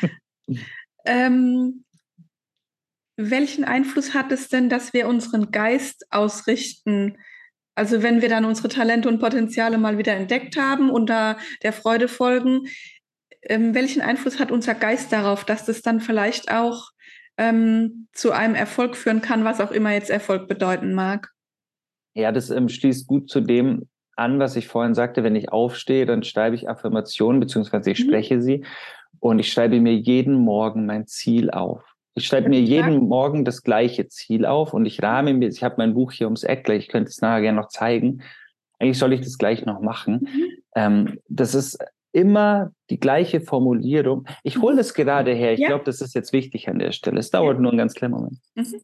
ähm, welchen Einfluss hat es denn, dass wir unseren Geist ausrichten? Also wenn wir dann unsere Talente und Potenziale mal wieder entdeckt haben und da der Freude folgen, ähm, welchen Einfluss hat unser Geist darauf, dass das dann vielleicht auch ähm, zu einem Erfolg führen kann, was auch immer jetzt Erfolg bedeuten mag? Ja, das ähm, schließt gut zu dem an, was ich vorhin sagte. Wenn ich aufstehe, dann schreibe ich Affirmationen, beziehungsweise ich Mhm. spreche sie. Und ich schreibe mir jeden Morgen mein Ziel auf. Ich schreibe mir jeden Morgen das gleiche Ziel auf und ich rahme mir, ich habe mein Buch hier ums Eck, ich könnte es nachher gerne noch zeigen. Eigentlich soll ich das gleich noch machen. Mhm. Ähm, das ist immer die gleiche Formulierung. Ich hole es gerade her. Ich ja. glaube, das ist jetzt wichtig an der Stelle. Es dauert ja. nur einen ganz kleinen Moment. Mhm.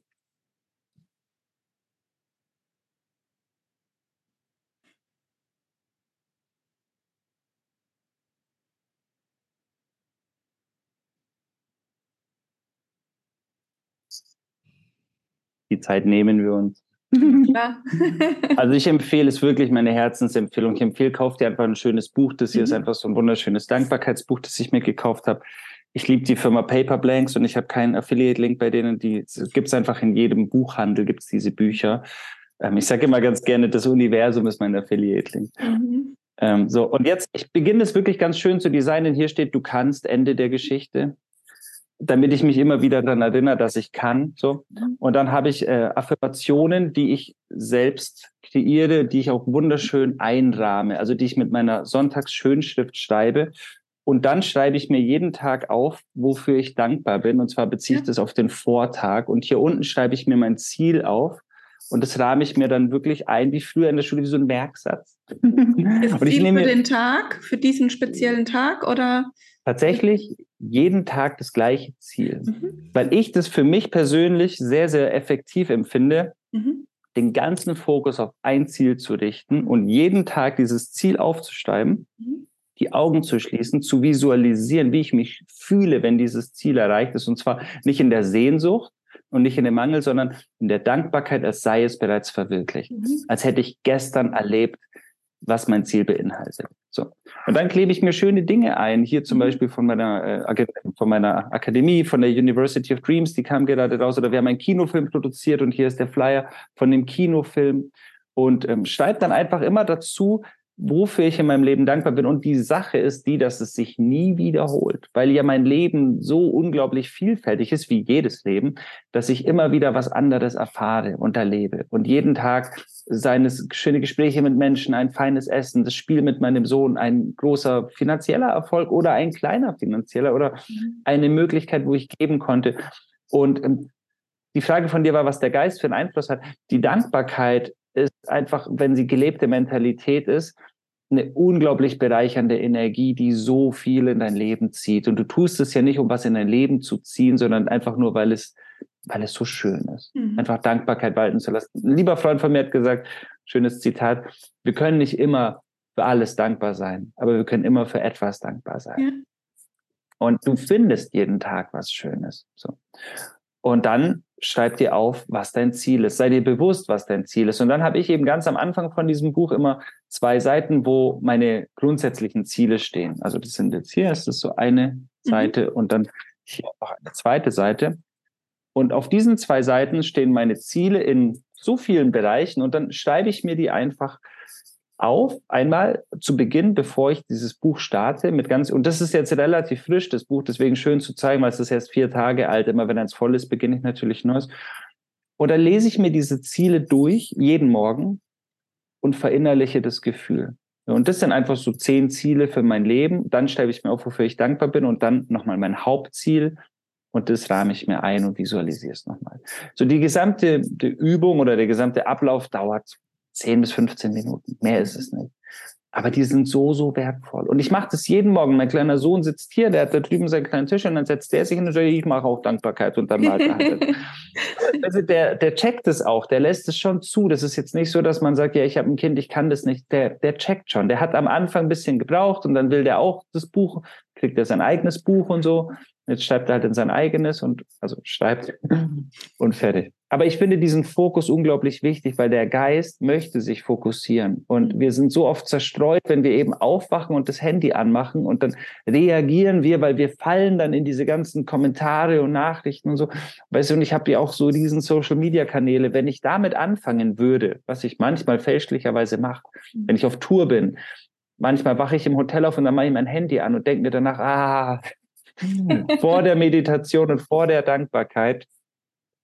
Die Zeit nehmen wir uns. Ja. Also ich empfehle es wirklich, meine Herzensempfehlung. Ich empfehle, kauft dir einfach ein schönes Buch. Das hier mhm. ist einfach so ein wunderschönes Dankbarkeitsbuch, das ich mir gekauft habe. Ich liebe die Firma Paper Blanks und ich habe keinen Affiliate-Link bei denen. Die gibt es einfach in jedem Buchhandel, gibt es diese Bücher. Ähm, ich sage immer ganz gerne, das Universum ist mein Affiliate-Link. Mhm. Ähm, so, und jetzt, ich beginne es wirklich ganz schön zu designen. Hier steht, du kannst, Ende der Geschichte. Damit ich mich immer wieder daran erinnere, dass ich kann. So. Und dann habe ich äh, Affirmationen, die ich selbst kreiere, die ich auch wunderschön einrahme, also die ich mit meiner Sonntagsschönschrift schreibe. Und dann schreibe ich mir jeden Tag auf, wofür ich dankbar bin. Und zwar beziehe ich das auf den Vortag. Und hier unten schreibe ich mir mein Ziel auf. Und das rahme ich mir dann wirklich ein, wie früher in der Schule, wie so ein Merksatz. Das Ziel für den Tag, für diesen speziellen Tag, oder? Tatsächlich jeden Tag das gleiche Ziel. Mhm. Weil ich das für mich persönlich sehr, sehr effektiv empfinde, mhm. den ganzen Fokus auf ein Ziel zu richten und jeden Tag dieses Ziel aufzuschreiben, mhm. die Augen zu schließen, zu visualisieren, wie ich mich fühle, wenn dieses Ziel erreicht ist. Und zwar nicht in der Sehnsucht und nicht in dem Mangel, sondern in der Dankbarkeit, als sei es bereits verwirklicht. Mhm. Als hätte ich gestern erlebt, was mein Ziel beinhaltet. So. Und dann klebe ich mir schöne Dinge ein. Hier zum mhm. Beispiel von meiner, äh, von meiner Akademie, von der University of Dreams, die kam gerade raus. Oder wir haben einen Kinofilm produziert und hier ist der Flyer von dem Kinofilm. Und ähm, schreibe dann einfach immer dazu, wofür ich in meinem Leben dankbar bin. Und die Sache ist die, dass es sich nie wiederholt, weil ja mein Leben so unglaublich vielfältig ist, wie jedes Leben, dass ich immer wieder was anderes erfahre und erlebe. Und jeden Tag seien es schöne Gespräche mit Menschen, ein feines Essen, das Spiel mit meinem Sohn, ein großer finanzieller Erfolg oder ein kleiner finanzieller oder eine Möglichkeit, wo ich geben konnte. Und ähm, die Frage von dir war, was der Geist für einen Einfluss hat. Die Dankbarkeit ist einfach, wenn sie gelebte Mentalität ist, eine unglaublich bereichernde Energie, die so viel in dein Leben zieht. Und du tust es ja nicht, um was in dein Leben zu ziehen, sondern einfach nur, weil es, weil es so schön ist. Mhm. Einfach Dankbarkeit walten zu lassen. Ein lieber Freund von mir hat gesagt, schönes Zitat, wir können nicht immer für alles dankbar sein, aber wir können immer für etwas dankbar sein. Ja. Und du findest jeden Tag was Schönes. So. Und dann schreib dir auf, was dein Ziel ist. Sei dir bewusst, was dein Ziel ist. Und dann habe ich eben ganz am Anfang von diesem Buch immer zwei Seiten, wo meine grundsätzlichen Ziele stehen. Also das sind jetzt hier, ist das so eine Seite mhm. und dann hier noch eine zweite Seite. Und auf diesen zwei Seiten stehen meine Ziele in so vielen Bereichen und dann schreibe ich mir die einfach auf, einmal zu Beginn, bevor ich dieses Buch starte, mit ganz, und das ist jetzt relativ frisch, das Buch, deswegen schön zu zeigen, weil es ist erst vier Tage alt, immer wenn eins voll ist, beginne ich natürlich Neues. Und dann lese ich mir diese Ziele durch, jeden Morgen, und verinnerliche das Gefühl. Und das sind einfach so zehn Ziele für mein Leben, dann schreibe ich mir auf, wofür ich dankbar bin und dann nochmal mein Hauptziel, und das rahme ich mir ein und visualisiere es nochmal. So die gesamte die Übung oder der gesamte Ablauf dauert zehn bis fünfzehn Minuten. Mehr ist es nicht. Aber die sind so, so wertvoll. Und ich mache das jeden Morgen. Mein kleiner Sohn sitzt hier, der hat da drüben seinen kleinen Tisch und dann setzt der sich hin und sagt, ich mache auch Dankbarkeit und dann malt er halt. Also der, der checkt es auch, der lässt es schon zu. Das ist jetzt nicht so, dass man sagt, ja, ich habe ein Kind, ich kann das nicht. Der, der checkt schon. Der hat am Anfang ein bisschen gebraucht und dann will der auch das Buch, kriegt er sein eigenes Buch und so. Jetzt schreibt er halt in sein eigenes und also schreibt und fertig. Aber ich finde diesen Fokus unglaublich wichtig, weil der Geist möchte sich fokussieren. Und wir sind so oft zerstreut, wenn wir eben aufwachen und das Handy anmachen und dann reagieren wir, weil wir fallen dann in diese ganzen Kommentare und Nachrichten und so. Weißt du, und ich habe ja auch so riesen Social-Media-Kanäle. Wenn ich damit anfangen würde, was ich manchmal fälschlicherweise mache, wenn ich auf Tour bin, manchmal wache ich im Hotel auf und dann mache ich mein Handy an und denke mir danach, ah, vor der Meditation und vor der Dankbarkeit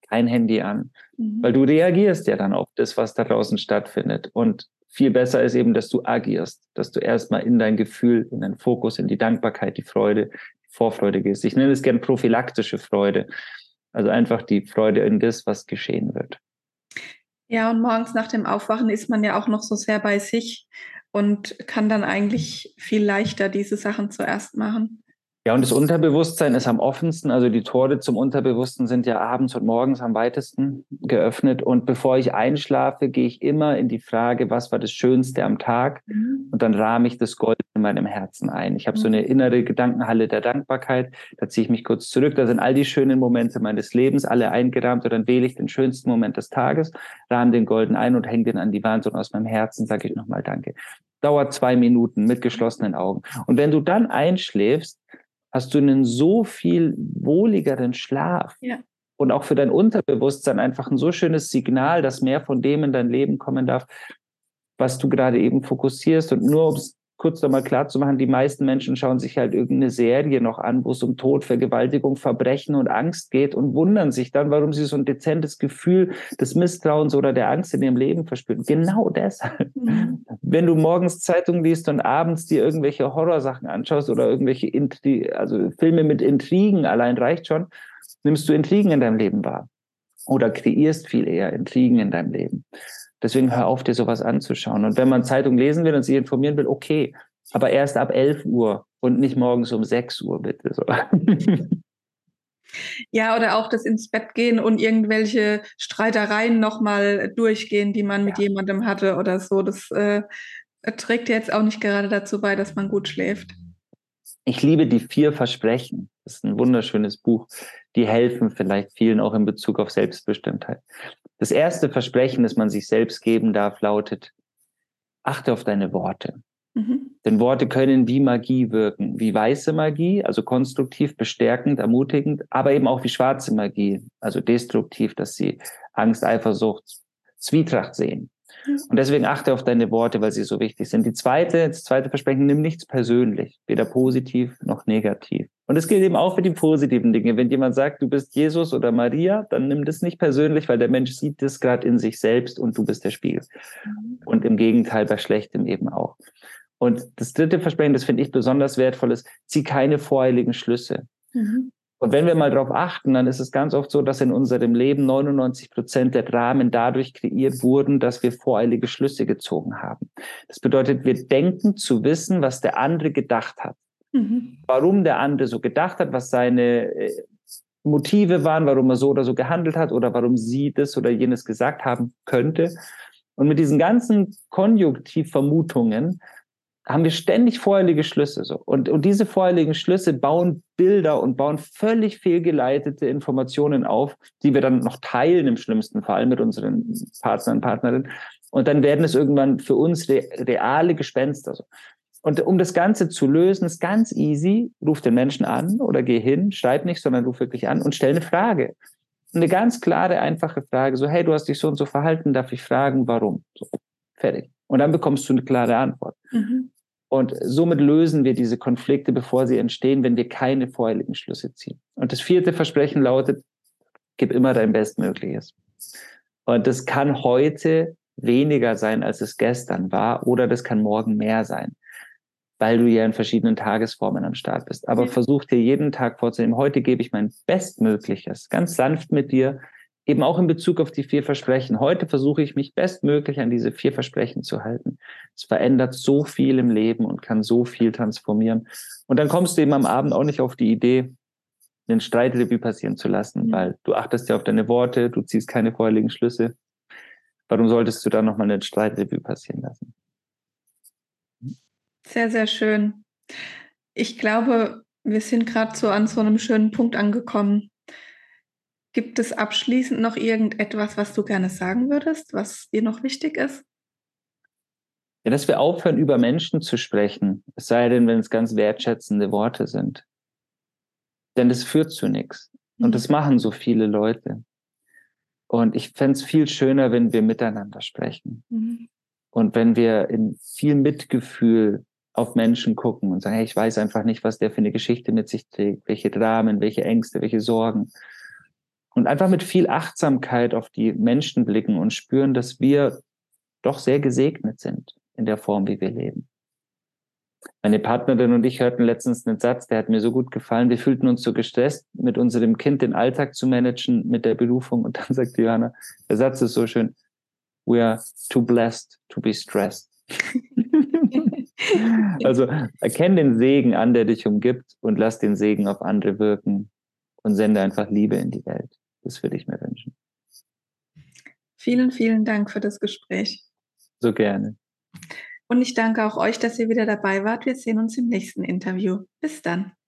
kein Handy an. Mhm. Weil du reagierst ja dann auf das, was da draußen stattfindet. Und viel besser ist eben, dass du agierst, dass du erstmal in dein Gefühl, in deinen Fokus, in die Dankbarkeit, die Freude, die Vorfreude gehst. Ich nenne es gern prophylaktische Freude. Also einfach die Freude in das, was geschehen wird. Ja, und morgens nach dem Aufwachen ist man ja auch noch so sehr bei sich und kann dann eigentlich viel leichter diese Sachen zuerst machen. Ja, und das Unterbewusstsein ist am offensten. Also die Tore zum Unterbewussten sind ja abends und morgens am weitesten geöffnet. Und bevor ich einschlafe, gehe ich immer in die Frage, was war das Schönste am Tag? Mhm. Und dann rahme ich das Gold in meinem Herzen ein. Ich habe so eine innere Gedankenhalle der Dankbarkeit. Da ziehe ich mich kurz zurück. Da sind all die schönen Momente meines Lebens alle eingerahmt. Und dann wähle ich den schönsten Moment des Tages, rahme den Golden ein und hänge den an die Wand. Und aus meinem Herzen sage ich nochmal Danke. Dauert zwei Minuten mit geschlossenen Augen. Und wenn du dann einschläfst, hast du einen so viel wohligeren Schlaf. Ja. Und auch für dein Unterbewusstsein einfach ein so schönes Signal, dass mehr von dem in dein Leben kommen darf, was du gerade eben fokussierst. Und nur, um es kurz nochmal klar zu machen, die meisten Menschen schauen sich halt irgendeine Serie noch an, wo es um Tod, Vergewaltigung, Verbrechen und Angst geht und wundern sich dann, warum sie so ein dezentes Gefühl des Misstrauens oder der Angst in ihrem Leben verspüren. Genau deshalb. Mhm. Wenn du morgens Zeitung liest und abends dir irgendwelche Horrorsachen anschaust oder irgendwelche Intri- also Filme mit Intrigen, allein reicht schon, nimmst du Intrigen in deinem Leben wahr. Oder kreierst viel eher Intrigen in deinem Leben. Deswegen hör auf, dir sowas anzuschauen. Und wenn man Zeitung lesen will und sich informieren will, okay, aber erst ab elf Uhr und nicht morgens um sechs Uhr, bitte. So. Ja, oder auch das ins Bett gehen und irgendwelche Streitereien nochmal durchgehen, die man mit ja. jemandem hatte oder so. Das äh, trägt jetzt auch nicht gerade dazu bei, dass man gut schläft. Ich liebe die vier Versprechen. Das ist ein wunderschönes Buch. Die helfen vielleicht vielen auch in Bezug auf Selbstbestimmtheit. Das erste Versprechen, das man sich selbst geben darf, lautet: Achte auf deine Worte. Mhm. Denn Worte können wie Magie wirken, wie weiße Magie, also konstruktiv, bestärkend, ermutigend, aber eben auch wie schwarze Magie, also destruktiv, dass sie Angst, Eifersucht, Zwietracht sehen. Und deswegen achte auf deine Worte, weil sie so wichtig sind. Die zweite, das zweite Versprechen: Nimm nichts persönlich, weder positiv noch negativ. Und es gilt eben auch für die positiven Dinge. Wenn jemand sagt, du bist Jesus oder Maria, dann nimm das nicht persönlich, weil der Mensch sieht das gerade in sich selbst und du bist der Spiegel. Und im Gegenteil bei Schlechtem eben auch. Und das dritte Versprechen, das finde ich besonders wertvoll, ist: Zieh keine voreiligen Schlüsse. Mhm. Und wenn wir mal darauf achten, dann ist es ganz oft so, dass in unserem Leben neunundneunzig Prozent der Dramen dadurch kreiert wurden, dass wir voreilige Schlüsse gezogen haben. Das bedeutet, wir denken zu wissen, was der andere gedacht hat. Mhm. Warum der andere so gedacht hat, was seine Motive waren, warum er so oder so gehandelt hat oder warum sie das oder jenes gesagt haben könnte. Und mit diesen ganzen Konjunktivvermutungen haben wir ständig voreilige Schlüsse. So. Und, und diese voreiligen Schlüsse bauen Bilder und bauen völlig fehlgeleitete Informationen auf, die wir dann noch teilen, im schlimmsten Fall mit unseren Partnern und Partnerinnen. Und dann werden es irgendwann für uns re- reale Gespenster. So. Und um das Ganze zu lösen, ist ganz easy: Ruf den Menschen an oder geh hin, schreib nicht, sondern ruf wirklich an und stell eine Frage. Eine ganz klare, einfache Frage. So: Hey, du hast dich so und so verhalten, darf ich fragen, warum? So, fertig. Und dann bekommst du eine klare Antwort. Mhm. Und somit lösen wir diese Konflikte, bevor sie entstehen, wenn wir keine voreiligen Schlüsse ziehen. Und das vierte Versprechen lautet: Gib immer dein Bestmögliches. Und das kann heute weniger sein, als es gestern war, oder das kann morgen mehr sein, weil du ja in verschiedenen Tagesformen am Start bist. Aber ja. Versuch dir jeden Tag vorzunehmen: Heute gebe ich mein Bestmögliches, ganz sanft mit dir, eben auch in Bezug auf die vier Versprechen. Heute versuche ich, mich bestmöglich an diese vier Versprechen zu halten. Es verändert so viel im Leben und kann so viel transformieren. Und dann kommst du eben am Abend auch nicht auf die Idee, einen Streitrevue passieren zu lassen, mhm. weil du achtest ja auf deine Worte, du ziehst keine vorherigen Schlüsse. Warum solltest du dann nochmal einen Streitrevue passieren lassen? Sehr, sehr schön. Ich glaube, wir sind gerade so an so einem schönen Punkt angekommen. Gibt es abschließend noch irgendetwas, was du gerne sagen würdest, was dir noch wichtig ist? Ja, dass wir aufhören, über Menschen zu sprechen, es sei denn, wenn es ganz wertschätzende Worte sind. Denn das führt zu nichts. Und das machen so viele Leute. Und ich fände es viel schöner, wenn wir miteinander sprechen. Mhm. Und wenn wir in viel Mitgefühl auf Menschen gucken und sagen: Hey, ich weiß einfach nicht, was der für eine Geschichte mit sich trägt, welche Dramen, welche Ängste, welche Sorgen. und einfach mit viel Achtsamkeit auf die Menschen blicken und spüren, dass wir doch sehr gesegnet sind in der Form, wie wir leben. Meine Partnerin und ich hörten letztens einen Satz, der hat mir so gut gefallen. Wir fühlten uns so gestresst, mit unserem Kind den Alltag zu managen, mit der Berufung. Und dann sagt Johanna, der Satz ist so schön, we are too blessed to be stressed. Also erkenn den Segen an, der dich umgibt, und lass den Segen auf andere wirken und sende einfach Liebe in die Welt. Das würde ich mir wünschen. Vielen, vielen Dank für das Gespräch. So gerne. Und ich danke auch euch, dass ihr wieder dabei wart. Wir sehen uns im nächsten Interview. Bis dann.